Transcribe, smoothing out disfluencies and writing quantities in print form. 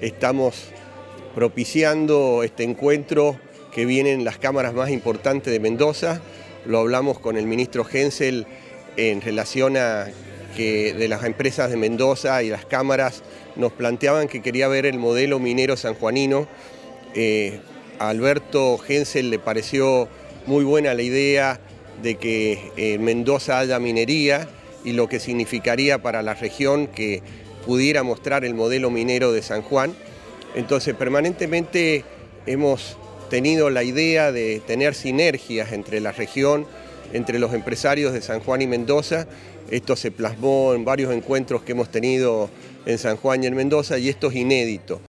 estamos propiciando este encuentro que vienen las cámaras más importantes de Mendoza. Lo hablamos con el ministro Hensel en relación a que de las empresas de Mendoza y las cámaras nos planteaban que quería ver el modelo minero sanjuanino. A Alberto Hensel le pareció muy buena la idea de que en Mendoza haya minería y lo que significaría para la región que pudiera mostrar el modelo minero de San Juan. Entonces permanentemente hemos tenido la idea de tener sinergias entre la región, entre los empresarios de San Juan y Mendoza. Esto se plasmó en varios encuentros que hemos tenido en San Juan y en Mendoza y esto es inédito.